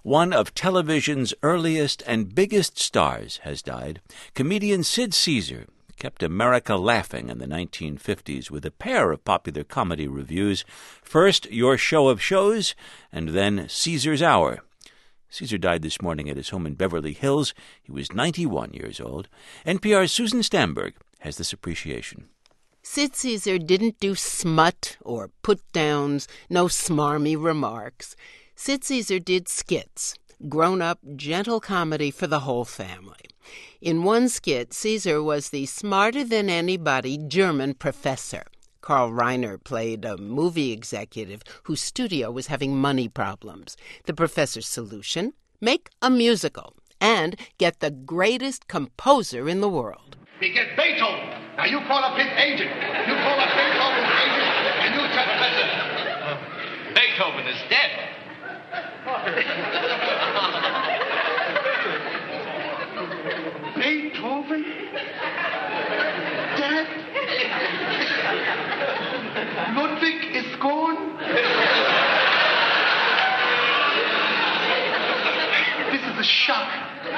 One of television's earliest and biggest stars has died. Comedian Sid Caesar kept America laughing in the 1950s with a pair of popular comedy revues. First, Your Show of Shows, and then Caesar's Hour. Caesar died this morning at his home in Beverly Hills. He was 91 years old. NPR's Susan Stamberg has this appreciation. Sid Caesar didn't do smut or put-downs, no smarmy remarks. Sid Caesar did skits, grown-up, gentle comedy for the whole family. In one skit, Caesar was the smarter-than-anybody German professor. Carl Reiner played a movie executive whose studio was having money problems. The professor's solution? Make a musical and get the greatest composer in the world. We get Beethoven. Now you call up his agent. You call up Beethoven's agent, and you tell Professor. Beethoven is dead. Beethoven? Dead? Ludwig is gone? This is a shock.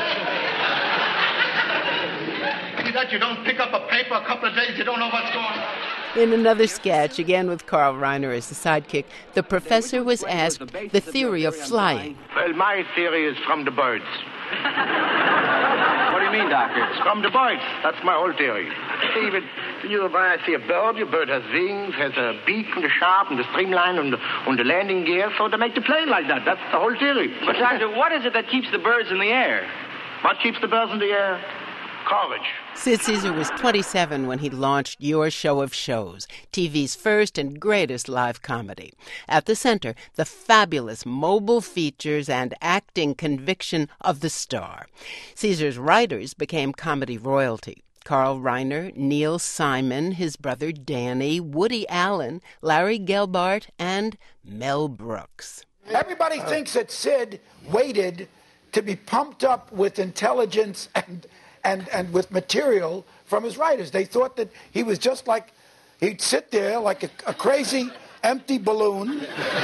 That you don't pick up a paper a couple of days, you don't know what's going on. In another sketch, again with Carl Reiner as the sidekick, the professor was asked the theory of flying. Well, my theory is from the birds. What do you mean, Doctor? It's from the birds. That's my whole theory. See, when I see a bird has wings, has a beak and a sharp and the streamline and the landing gear, so they make the plane like that. That's the whole theory. But, Doctor, what is it that keeps the birds in the air? What keeps the birds in the air? College. Sid Caesar was 27 when he launched Your Show of Shows, TV's first and greatest live comedy. At the center, the fabulous mobile features and acting conviction of the star. Caesar's writers became comedy royalty. Carl Reiner, Neil Simon, his brother Danny, Woody Allen, Larry Gelbart, and Mel Brooks. Everybody thinks that Sid waited to be pumped up with intelligence and with material from his writers. They thought that he was just like, he'd sit there like a crazy empty balloon.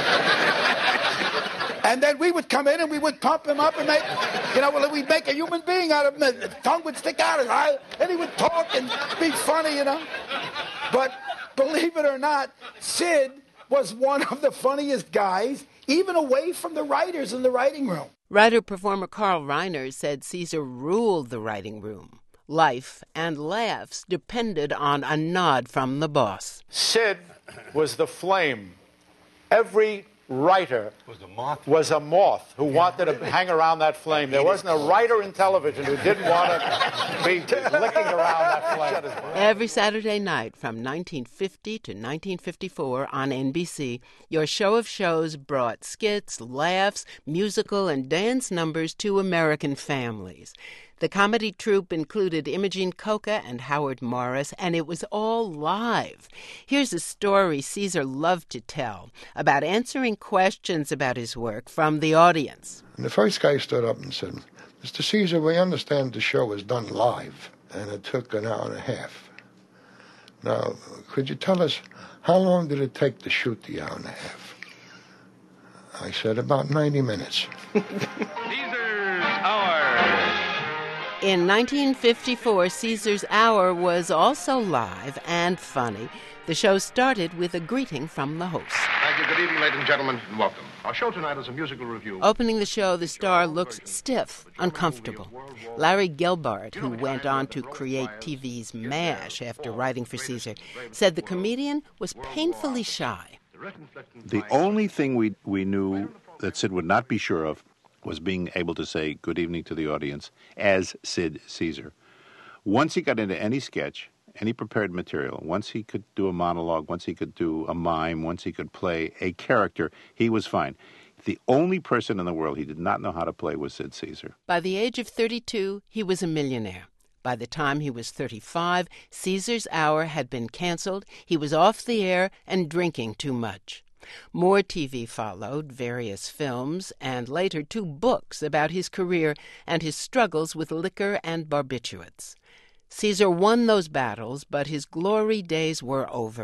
And then we would come in and we would pump him up and we'd make a human being out of him. The tongue would stick out and he would talk and be funny, But believe it or not, Sid was one of the funniest guys, even away from the writers in the writing room. Writer-performer Carl Reiner said Caesar ruled the writing room. Life and laughs depended on a nod from the boss. Sid was the flame. Every writer was a moth who wanted to hang around that flame. There wasn't a writer in television who didn't want to be licking around that flame. Every Saturday night from 1950 to 1954 on NBC, Your Show of Shows brought skits, laughs, musical, and dance numbers to American families. The comedy troupe included Imogene Coca and Howard Morris, and it was all live. Here's a story Caesar loved to tell about answering questions about his work from the audience. And the first guy stood up and said, "Mr. Caesar, we understand the show is done live, and it took an hour and a half. Now, could you tell us, how long did it take to shoot the hour and a half?" I said, "About 90 minutes. Caesar's Hour. In 1954, Caesar's Hour was also live and funny. The show started with a greeting from the host. Thank you. Good evening, ladies and gentlemen, and welcome. Our show tonight is a musical review. Opening the show, the star looks stiff, uncomfortable. Larry Gelbart, who went on to create TV's MASH after writing for Caesar, said the comedian was painfully shy. The only thing we knew that Sid would not be sure of was being able to say good evening to the audience as Sid Caesar. Once he got into any sketch, any prepared material, once he could do a monologue, once he could do a mime, once he could play a character, he was fine. The only person in the world he did not know how to play was Sid Caesar. By the age of 32, he was a millionaire. By the time he was 35, Caesar's Hour had been canceled, he was off the air and drinking too much. More TV followed, various films, and later 2 books about his career and his struggles with liquor and barbiturates. Caesar won those battles, but his glory days were over.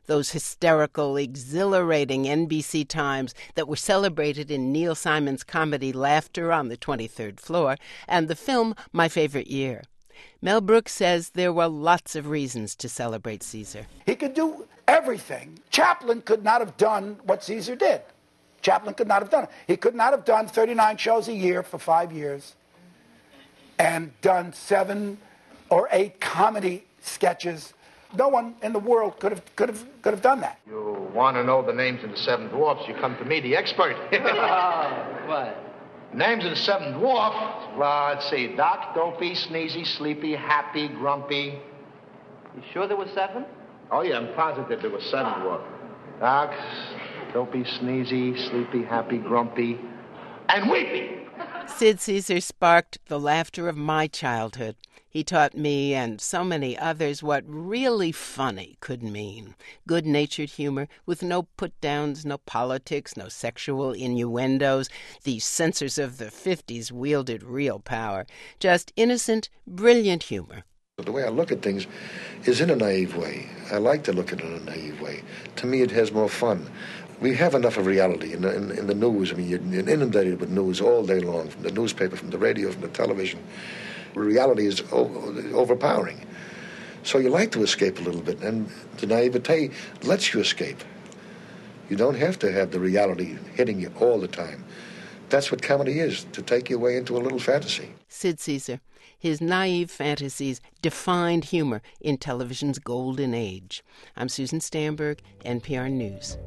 those hysterical, exhilarating NBC times that were celebrated in Neil Simon's comedy Laughter on the 23rd Floor, and the film My Favorite Year. Mel Brooks says there were lots of reasons to celebrate Caesar. He could do everything. Chaplin could not have done what Caesar did. Chaplin could not have done it. He could not have done 39 shows a year for 5 years and done 7 or 8 comedy sketches. No one in the world could have done that. You want to know the names of the 7 dwarfs, you come to me, the expert. What? Names of the 7 dwarfs. Well, let's see. Doc, Dopey, Sneezy, Sleepy, Happy, Grumpy. You sure there were 7? Oh, yeah, I'm positive there were 7 dwarfs. Doc, Dopey, Sneezy, Sleepy, Happy, Grumpy, and Weepy. Sid Caesar sparked the laughter of my childhood. He taught me and so many others what really funny could mean. Good-natured humor with no put-downs, no politics, no sexual innuendos. These censors of the 50s wielded real power. Just innocent, brilliant humor. The way I look at things is in a naive way. I like to look at it in a naive way. To me, it has more fun. We have enough of reality in the news. I mean, you're inundated with news all day long, from the newspaper, from the radio, from the television. Reality is overpowering. So you like to escape a little bit, and the naivete lets you escape. You don't have to have the reality hitting you all the time. That's what comedy is, to take you away into a little fantasy. Sid Caesar. His naive fantasies defined humor in television's golden age. I'm Susan Stamberg, NPR News.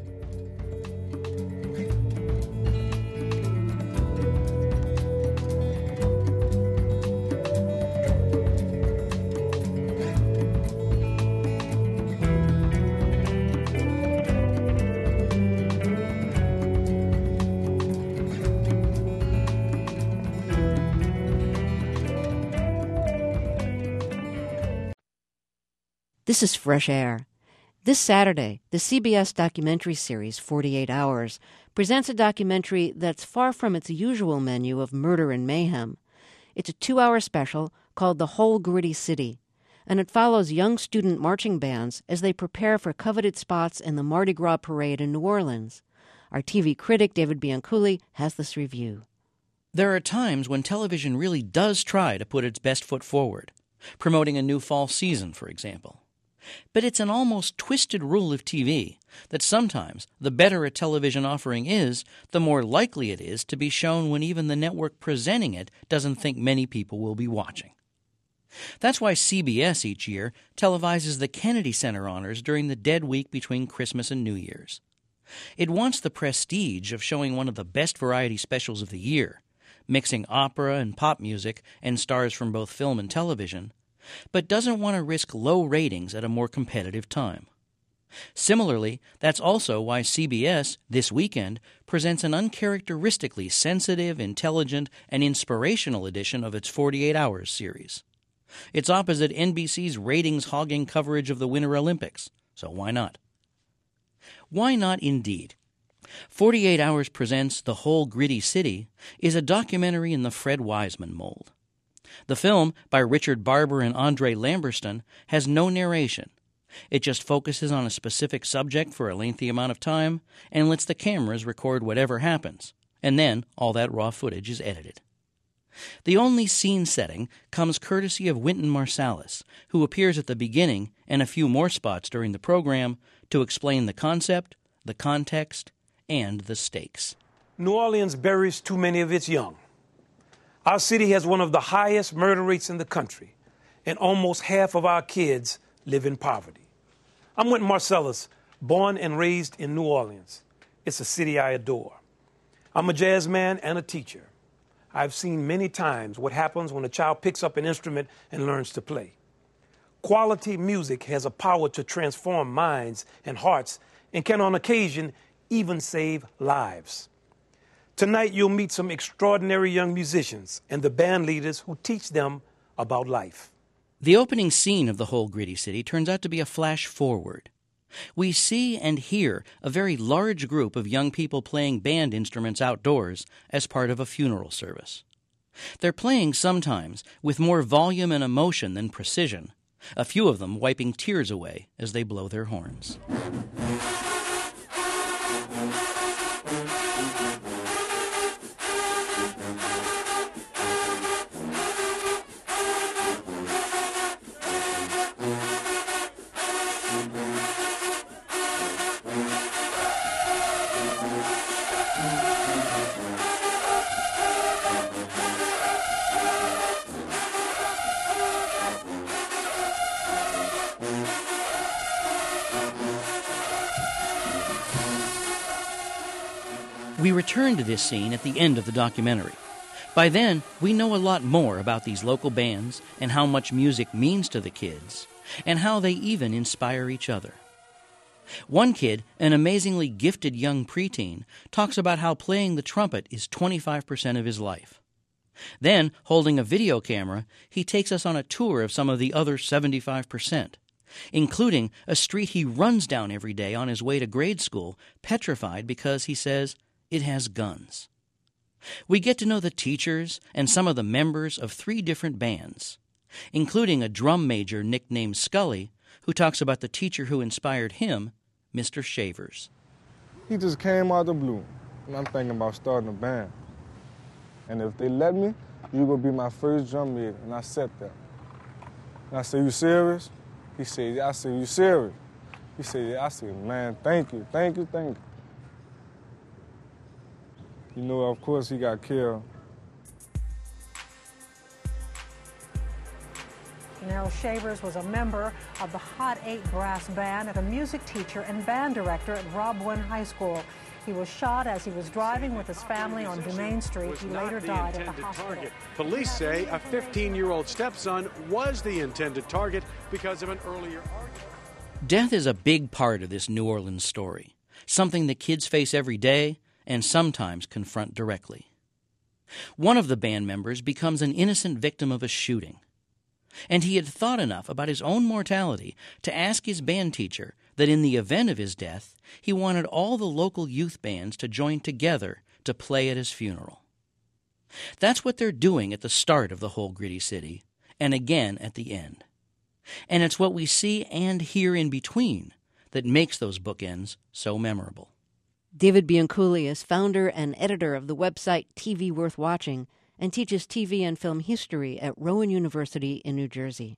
This is Fresh Air. This Saturday, the CBS documentary series 48 Hours presents a documentary that's far from its usual menu of murder and mayhem. It's a 2-hour special called The Whole Gritty City, and it follows young student marching bands as they prepare for coveted spots in the Mardi Gras parade in New Orleans. Our TV critic, David Bianculli, has this review. There are times when television really does try to put its best foot forward, promoting a new fall season, for example. But it's an almost twisted rule of TV that sometimes the better a television offering is, the more likely it is to be shown when even the network presenting it doesn't think many people will be watching. That's why CBS each year televises the Kennedy Center honors during the dead week between Christmas and New Year's. It wants the prestige of showing one of the best variety specials of the year, mixing opera and pop music and stars from both film and television, but doesn't want to risk low ratings at a more competitive time. Similarly, that's also why CBS, this weekend, presents an uncharacteristically sensitive, intelligent, and inspirational edition of its 48 Hours series. It's opposite NBC's ratings-hogging coverage of the Winter Olympics, so why not? Why not indeed? 48 Hours presents The Whole Gritty City is a documentary in the Fred Wiseman mold. The film, by Richard Barber and Andre Lamberston, has no narration. It just focuses on a specific subject for a lengthy amount of time and lets the cameras record whatever happens, and then all that raw footage is edited. The only scene setting comes courtesy of Wynton Marsalis, who appears at the beginning and a few more spots during the program to explain the concept, the context, and the stakes. New Orleans buries too many of its young. Our city has one of the highest murder rates in the country, and almost half of our kids live in poverty. I'm Wynton Marsalis, born and raised in New Orleans. It's a city I adore. I'm a jazz man and a teacher. I've seen many times what happens when a child picks up an instrument and learns to play. Quality music has a power to transform minds and hearts and can, on occasion, even save lives. Tonight, you'll meet some extraordinary young musicians and the band leaders who teach them about life. The opening scene of The Whole Gritty City turns out to be a flash forward. We see and hear a very large group of young people playing band instruments outdoors as part of a funeral service. They're playing sometimes with more volume and emotion than precision, a few of them wiping tears away as they blow their horns. We return to this scene at the end of the documentary. By then, we know a lot more about these local bands and how much music means to the kids, and how they even inspire each other. One kid, an amazingly gifted young preteen, talks about how playing the trumpet is 25% of his life. Then, holding a video camera, he takes us on a tour of some of the other 75%, including a street he runs down every day on his way to grade school, petrified because, he says, it has guns. We get to know the teachers and some of the members of 3 different bands, including a drum major nicknamed Scully, who talks about the teacher who inspired him, Mr. Shavers. He just came out of the blue, and I'm thinking about starting a band. And if they let me, you're going to be my first drum major. And I sat there. And I said, you serious? He said, yeah. I said, you serious? He said, yeah. I said, man, thank you, thank you, thank you. You know, of course, he got killed. Janelle Shavers was a member of the Hot 8 brass band and a music teacher and band director at Rob Wynn High School. He was shot as he was driving with his family on Dumaine Street. He later died at the hospital. Target. Police say a 15-year-old stepson was the intended target because of an earlier argument. Death is a big part of this New Orleans story, something the kids face every day and sometimes confront directly. One of the band members becomes an innocent victim of a shooting, and he had thought enough about his own mortality to ask his band teacher that in the event of his death, he wanted all the local youth bands to join together to play at his funeral. That's what they're doing at the start of the whole Gritty City, and again at the end. And it's what we see and hear in between that makes those bookends so memorable. David Bianculli is founder and editor of the website TV Worth Watching and teaches TV and film history at Rowan University in New Jersey.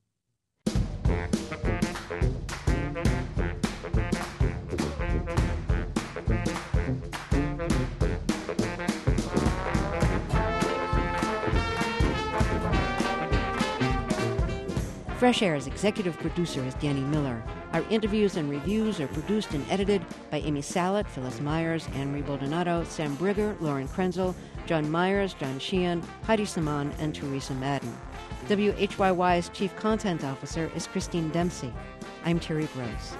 Fresh Air's executive producer is Danny Miller. Our interviews and reviews are produced and edited by Amy Salet, Phyllis Myers, Anne-Marie Baldonado, Sam Brigger, Lauren Krenzel, John Myers, John Sheehan, Heidi Saman, and Teresa Madden. WHYY's Chief Content Officer is Christine Dempsey. I'm Terry Gross.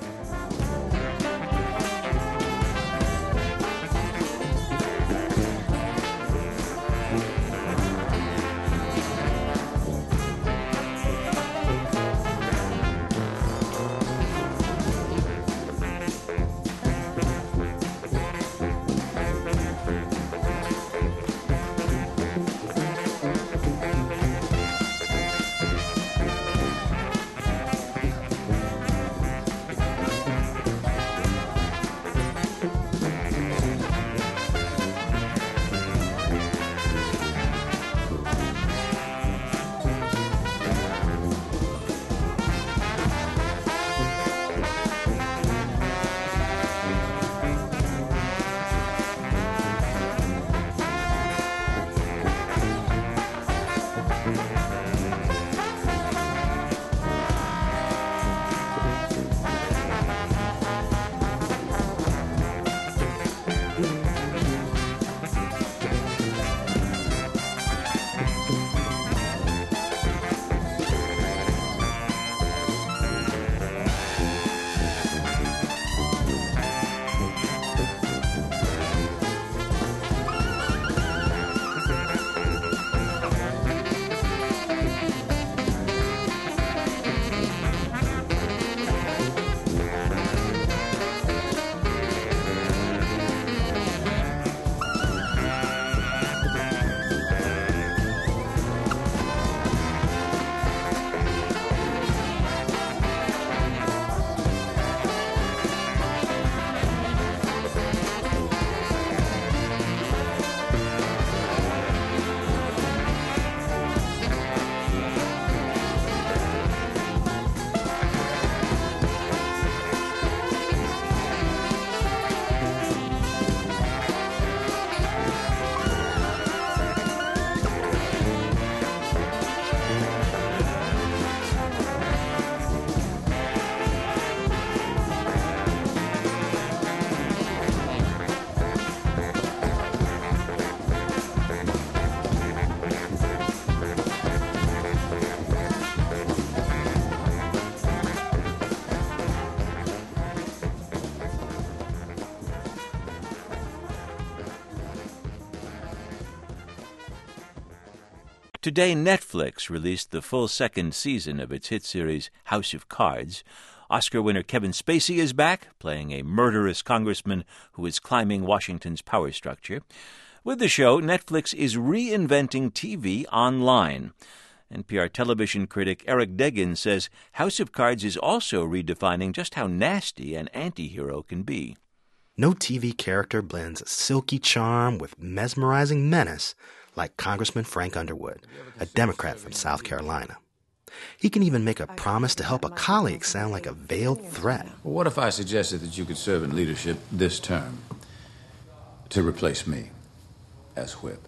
Today, Netflix released the full second season of its hit series House of Cards. Oscar winner Kevin Spacey is back, playing a murderous congressman who is climbing Washington's power structure. With the show, Netflix is reinventing TV online. NPR television critic Eric Deggans says House of Cards is also redefining just how nasty an anti-hero can be. No TV character blends silky charm with mesmerizing menace like Congressman Frank Underwood, a Democrat from South Carolina. He can even make a promise to help a colleague sound like a veiled threat. Well, what if I suggested that you could serve in leadership this term to replace me as whip?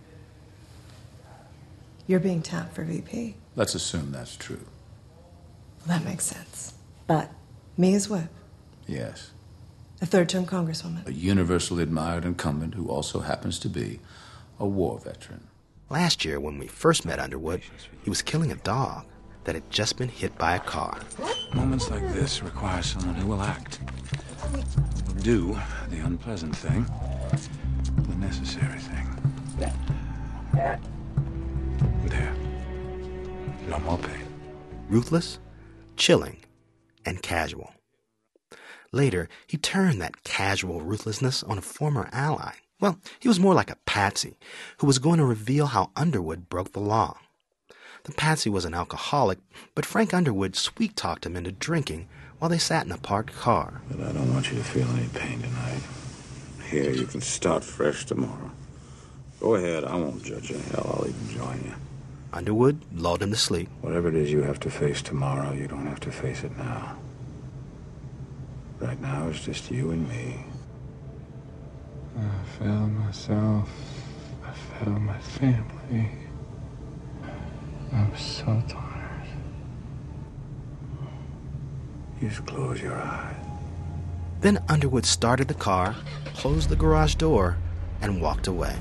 You're being tapped for VP. Let's assume that's true. Well, that makes sense. But me as whip, Yes. a third-term congresswoman. A universally admired incumbent who also happens to be a war veteran. Last year, when we first met Underwood, he was killing a dog that had just been hit by a car. Moments like this require someone who will act. Who will do the unpleasant thing, the necessary thing. There. No more pain. Ruthless, chilling, and casual. Later, he turned that casual ruthlessness on a former ally. Well, he was more like a patsy who was going to reveal how Underwood broke the law. The patsy was an alcoholic, but Frank Underwood sweet-talked him into drinking while they sat in a parked car. But I don't want you to feel any pain tonight. Here, you can start fresh tomorrow. Go ahead, I won't judge you. Hell, I'll even join you. Underwood lulled him to sleep. Whatever it is you have to face tomorrow, you don't have to face it now. Right now, it's just you and me. I failed myself. I failed my family. I'm so tired. You just close your eyes. Then Underwood started the car, closed the garage door, and walked away.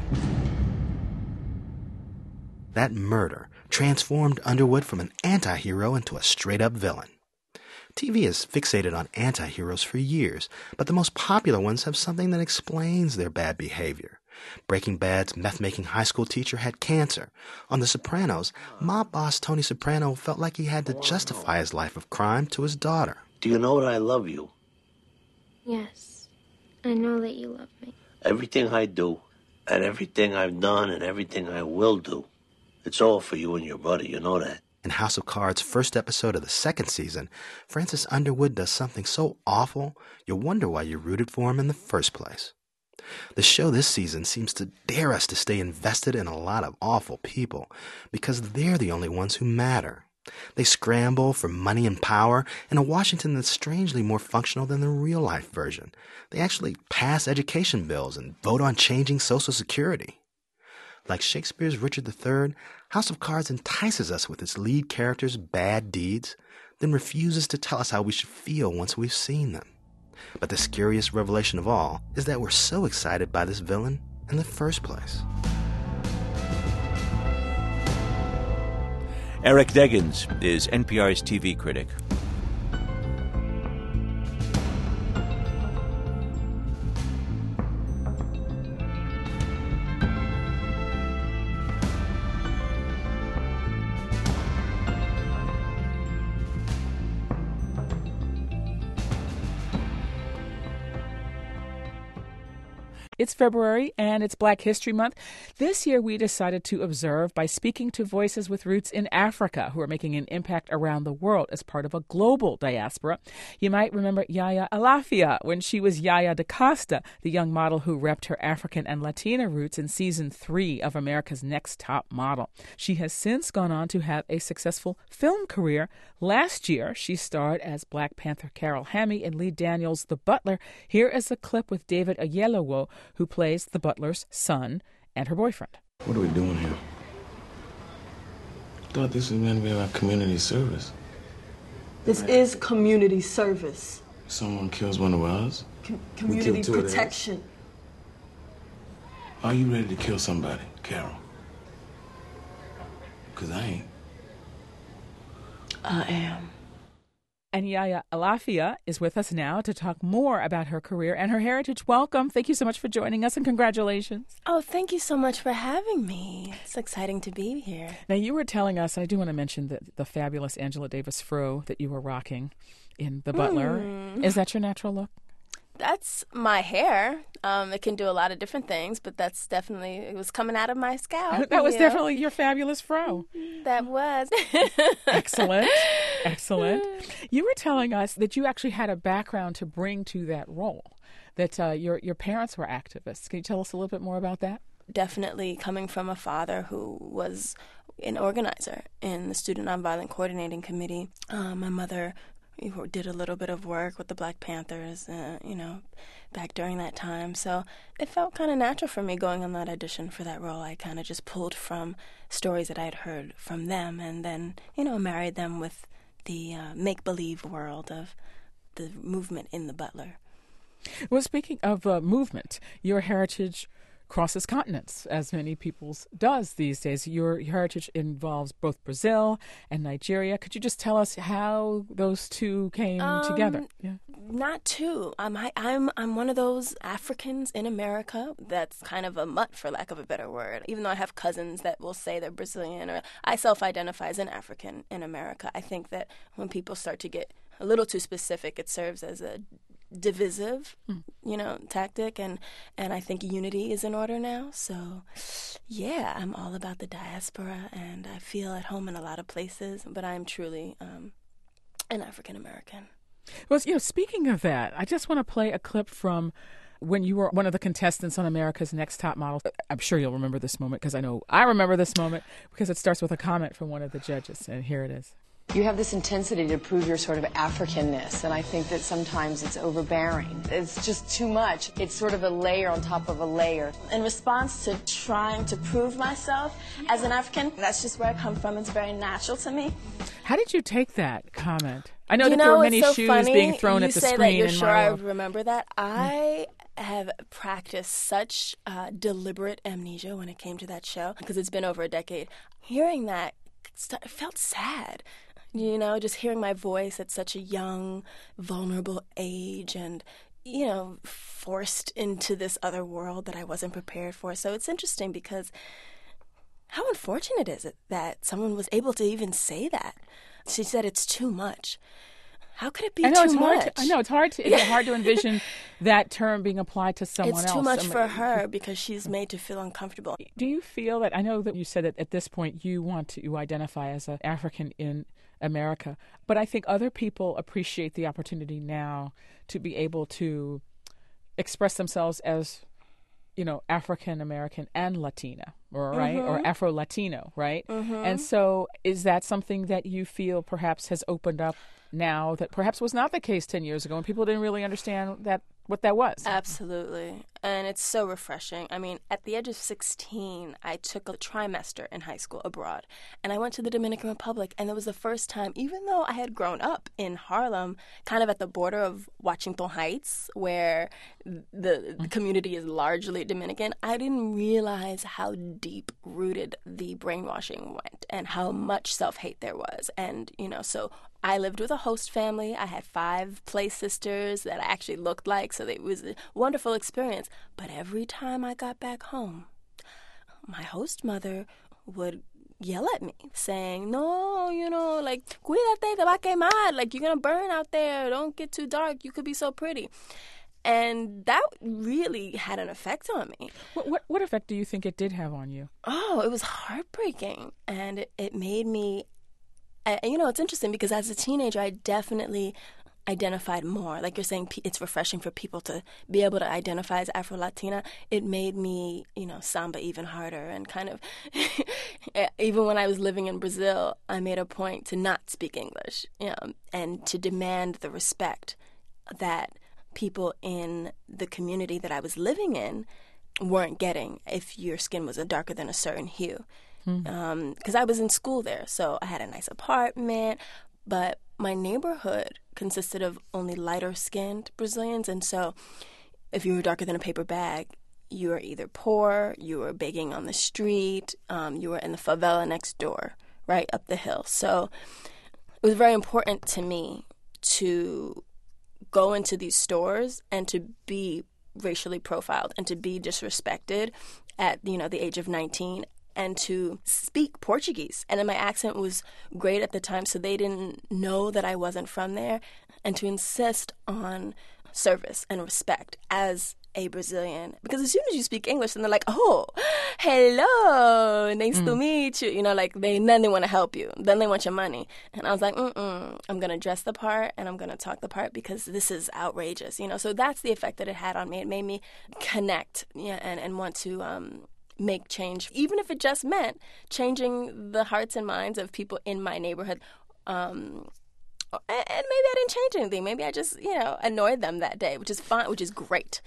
That murder transformed Underwood from an anti-hero into a straight-up villain. TV has fixated on anti-heroes for years, but the most popular ones have something that explains their bad behavior. Breaking Bad's meth-making high school teacher had cancer. On The Sopranos, mob boss Tony Soprano felt like he had to justify his life of crime to his daughter. Do you know that I love you? Yes, I know that you love me. Everything I do, and everything I've done, and everything I will do, it's all for you and your brother, you know that. In House of Cards' first episode of the second season, Francis Underwood does something so awful, you'll wonder why you rooted for him in the first place. The show this season seems to dare us to stay invested in a lot of awful people, because they're the only ones who matter. They scramble for money and power in a Washington that's strangely more functional than the real-life version. They actually pass education bills and vote on changing Social Security. Like Shakespeare's Richard III, House of Cards entices us with its lead characters' bad deeds, then refuses to tell us how we should feel once we've seen them. But the scariest revelation of all is that we're so excited by this villain in the first place. Eric Deggans is NPR's TV critic. It's February and it's Black History Month. This year we decided to observe by speaking to voices with roots in Africa who are making an impact around the world as part of a global diaspora. You might remember Yaya Alafia when she was Yaya DaCosta, the young model who repped her African and Latina roots in season 3 of America's Next Top Model. She has since gone on to have a successful film career. Last year she starred as Black Panther Carol Hammy in Lee Daniels' The Butler. Here is a clip with David Oyelowo, who plays the butler's son and her boyfriend. What are we doing here? I thought this was meant to be about community service. This is community service. Someone kills one of ours. Community protection. Are you ready to kill somebody, Carol? Because I ain't. I am. And Yaya Alafia is with us now to talk more about her career and her heritage. Welcome. Thank you so much for joining us, and congratulations. Oh, thank you so much for having me. It's exciting to be here. Now, you were telling us, and I do want to mention the fabulous Angela Davis fro that you were rocking in The Butler. Is that your natural look? That's my hair. It can do a lot of different things, but that's definitely, it was coming out of my scalp. That was definitely your fabulous fro. That was. Excellent. Excellent. You were telling us that you actually had a background to bring to that role, that your parents were activists. Can you tell us a little bit more about that? Definitely coming from a father who was an organizer in the Student Nonviolent Coordinating Committee. My mother did a little bit of work with the Black Panthers, back during that time. So it felt kind of natural for me going on that audition for that role. I kind of just pulled from stories that I had heard from them and then, married them with the make-believe world of the movement in The Butler. Well, speaking of movement, your heritage crosses continents, as many people's does these days. Your heritage involves both Brazil and Nigeria. Could you just tell us how those two came together? Yeah. Not two. I'm one of those Africans in America that's kind of a mutt, for lack of a better word. Even though I have cousins that will say they're Brazilian, or I self-identify as an African in America. I think that when people start to get a little too specific, it serves as a divisive, tactic, and I think unity is in order now. So, yeah, I'm all about the diaspora, and I feel at home in a lot of places, but I'm truly an African American. Well, speaking of that, I just want to play a clip from when you were one of the contestants on America's Next Top Model. I'm sure you'll remember this moment, because I know I remember this moment, because it starts with a comment from one of the judges, and here it is. You have this intensity to prove your sort of Africanness, and I think that sometimes it's overbearing. It's just too much. It's sort of a layer on top of a layer. In response to trying to prove myself as an African, that's just where I come from. It's very natural to me. How did you take that comment? I know that there were many shoes being thrown at the screen. You say that you're sure I remember that. I have practiced such deliberate amnesia when it came to that show, because it's been over a decade. Hearing that, it felt sad. Just hearing my voice at such a young, vulnerable age and, forced into this other world that I wasn't prepared for. So it's interesting, because how unfortunate is it that someone was able to even say that? She said it's too much. How could it be too much? I know, it's hard to envision that term being applied to someone else. It's too much for her because she's made to feel uncomfortable. Do you feel that, I know that you said that at this point you want to identify as an African in America, but I think other people appreciate the opportunity now to be able to express themselves as, African American and Latina, right? Or Afro-Latino, right? And so is that something that you feel perhaps has opened up now that perhaps was not the case 10 years ago, and people didn't really understand what that was? Absolutely. And it's so refreshing. I mean, at the age of 16, I took a trimester in high school abroad, and I went to the Dominican Republic, and it was the first time, even though I had grown up in Harlem, kind of at the border of Washington Heights, where the community is largely Dominican, I didn't realize how deep-rooted the brainwashing went and how much self-hate there was. And, so I lived with a host family. I had 5 play sisters that I actually looked like, so it was a wonderful experience. But every time I got back home, my host mother would yell at me, saying, no, cuídate, te va a quemar, like, you're going to burn out there, don't get too dark, you could be so pretty. And that really had an effect on me. What effect do you think it did have on you? Oh, it was heartbreaking, and it made me... it's interesting, because as a teenager, I definitely identified more. Like you're saying, it's refreshing for people to be able to identify as Afro-Latina. It made me, samba even harder, and kind of, even when I was living in Brazil, I made a point to not speak English, and to demand the respect that people in the community that I was living in weren't getting if your skin was darker than a certain hue. Because I was in school there, so I had a nice apartment, but my neighborhood consisted of only lighter-skinned Brazilians, and so if you were darker than a paper bag, you were either poor, you were begging on the street, you were in the favela next door, right up the hill. So it was very important to me to go into these stores and to be racially profiled and to be disrespected at, the age of 19 and to speak Portuguese. And then my accent was great at the time, so they didn't know that I wasn't from there. And to insist on service and respect as a Brazilian. Because as soon as you speak English, then they're like, oh, hello, nice to meet you. Then they want to help you. Then they want your money. And I was like, I'm going to dress the part and I'm going to talk the part because this is outrageous. So that's the effect that it had on me. It made me connect and want to make change, even if it just meant changing the hearts and minds of people in my neighborhood. And maybe I didn't change anything. Maybe I just, annoyed them that day, which is fine, which is great.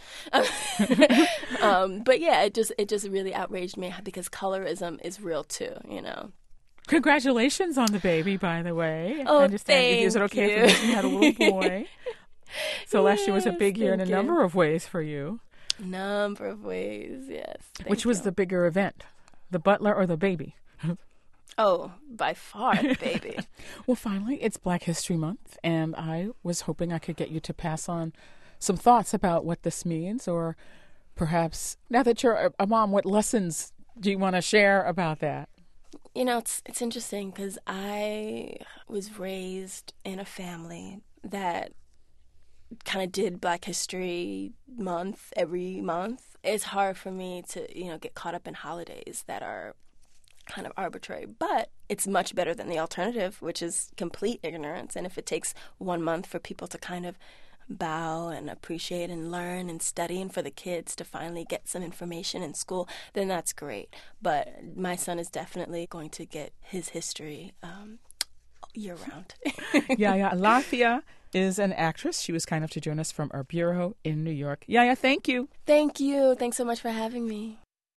But yeah, it just really outraged me because colorism is real too, Congratulations on the baby, by the way. Oh, I understand. Is it okay if you had a little boy? So last year was a big year in a number of ways for you. Number of ways, yes. Which was the bigger event, the butler or the baby? Oh, by far the baby. Well, finally, it's Black History Month, and I was hoping I could get you to pass on some thoughts about what this means, or perhaps, now that you're a mom, what lessons do you want to share about that? It's interesting because I was raised in a family that kind of did Black History Month every month. It's hard for me to, get caught up in holidays that are kind of arbitrary, but it's much better than the alternative, which is complete ignorance. And if it takes 1 month for people to kind of bow and appreciate and learn and study, and for the kids to finally get some information in school, then that's great. But my son is definitely going to get his history year-round. Yaya Lafia is an actress. She was kind enough to join us from our bureau in New York. Yaya, thank you. Thank you. Thanks so much for having me.